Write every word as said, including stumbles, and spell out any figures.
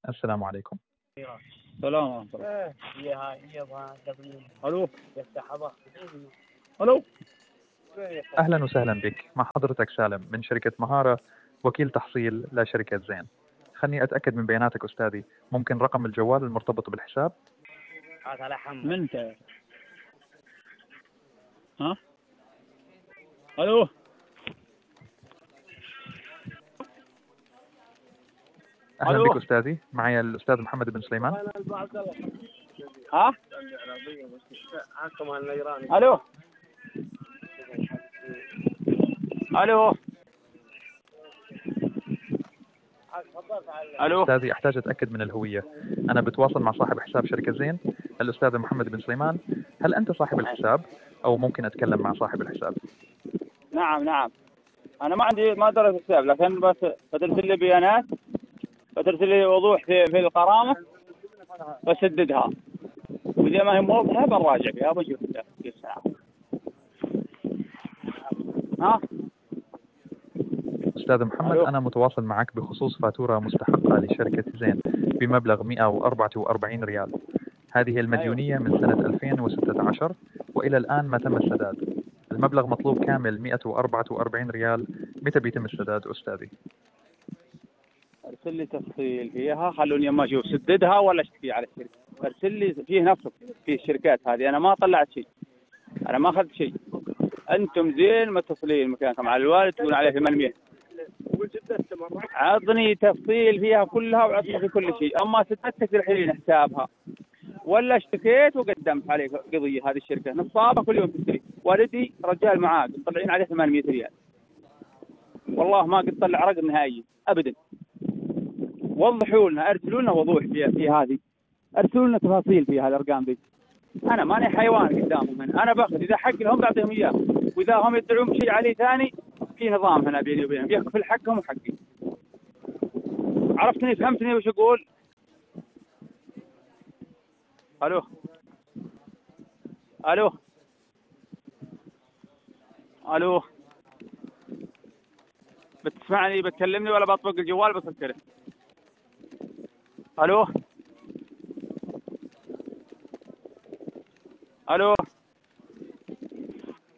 السلام عليكم. سلام ورحمة الله. الو الو أهلا وسهلا بك، مع حضرتك سالم من شركة مهارة، وكيل تحصيل لشركة زين. خلني أتأكد من بياناتك أستاذي، ممكن رقم الجوال المرتبط بالحساب؟ من انت؟ ها الو أهلا الو بك أستاذي، معي الأستاذ محمد بن سليمان. ها الو الو الو أستاذي أحتاج أتأكد من الهوية، أنا بتواصل مع صاحب حساب شركة زين الأستاذ محمد بن سليمان. هل أنت صاحب الحساب أو ممكن أتكلم مع صاحب الحساب؟ نعم نعم، انا ما عندي ما درست حساب، لكن بس بترسل لي بيانات، بترسل لي وضوح في في الغرامه بسددها، واذا ما هي موضحه بنراجع فيها بنشوف كيف ساعه. ها أستاذ محمد، الو أنا متواصل معك بخصوص فاتورة مستحقة لشركة زين بمبلغ مئة وأربعة وأربعين ريال. هذه ايوه المديونية من سنة ألفين وستة عشر وإلى الآن ما تم السداد. المبلغ مطلوب كامل مئة وأربعة وأربعين ريال. متى بيتم السداد أستاذي؟ ارسل لي تفصيل فيها، خلوني اما اشوف سددها ولا اشتكي على الشركه. ارسل لي فيه نفسه في الشركات هذه، انا ما طلعت شيء، انا ما اخذت شيء. انتم زين متصلين مكانكم على الوالد تقول عليه ثمانمئة. عطني تفصيل فيها كلها وعطني في كل شيء، اما سددتك الحين حسابها ولا اشتكيت وقدمت عليك قضيه. هذه الشركه نصابه كل يوم تشتري، والدي رجال معاق مطلعين عليه ثمانمئة ريال، والله ما قد طلع رقم نهائي ابدا. وضحوا لنا، ارسلوا لنا وضوح في, في هذه، ارسلوا لنا تفاصيل في هالارقام دي. انا ماني حيوان قدامهم، انا, أنا باخذ اذا حق لهم بعطيهم اياه، واذا هم يدعون بشيء علي ثاني في نظام هنا بيني وبينهم يكفل حقهم وحقي. عرفتني فهمتني وش اقول؟ الو الو الو بتسمعني بتكلمني ولا بطبق الجوال بسكره؟ الو الو